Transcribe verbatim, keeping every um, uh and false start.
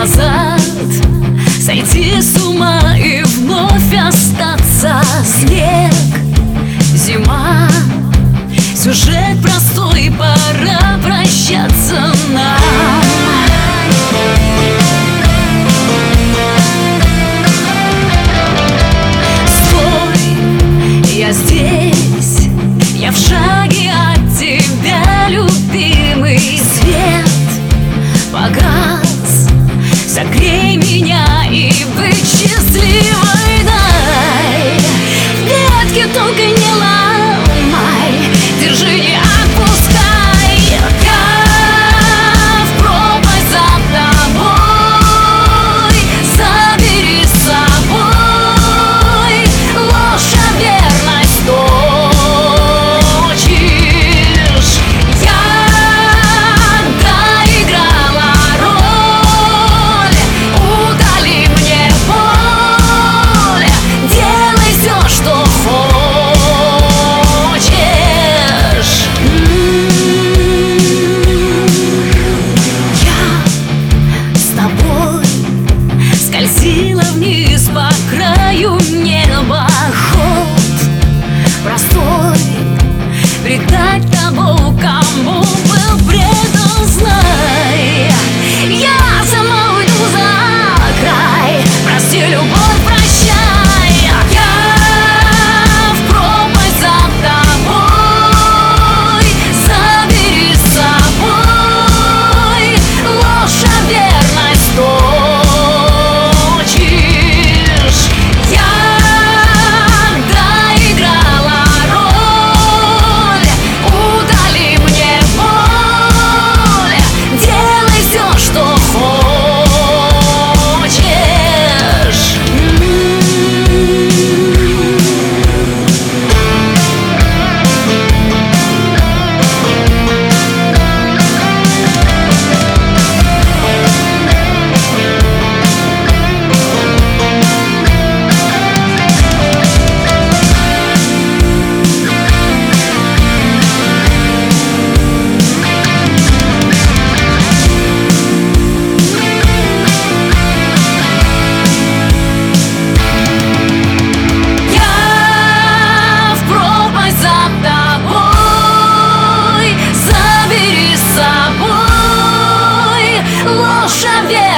назад, сойти с ума и вновь остаться. Снег, зима, сюжет простой, пора прощаться нам. Стой, я здесь, я в шаге от тебя, любимый. Свет погас, согрей меня и быть счастливой дай. Ветки только не ломай, держи, не отпускай. Я в пропасть за тобой, забери с собой. Ложь, а верность точишь. Я доиграла роль, удали мне боль, делай все, что хочешь. Я с тобой скользила вниз по краю неба. Ход простой, предать того, кому был предан, знай. Я сама уйду за край, прости, любовь, прощай. Я в пропасть за тобой, забери с собой. Ложь, а верность точишь. Я доиграла роль, удали мне боль, делай все, что хочешь. Я в пропасть за тобой, забери с собой. Ложь, а верность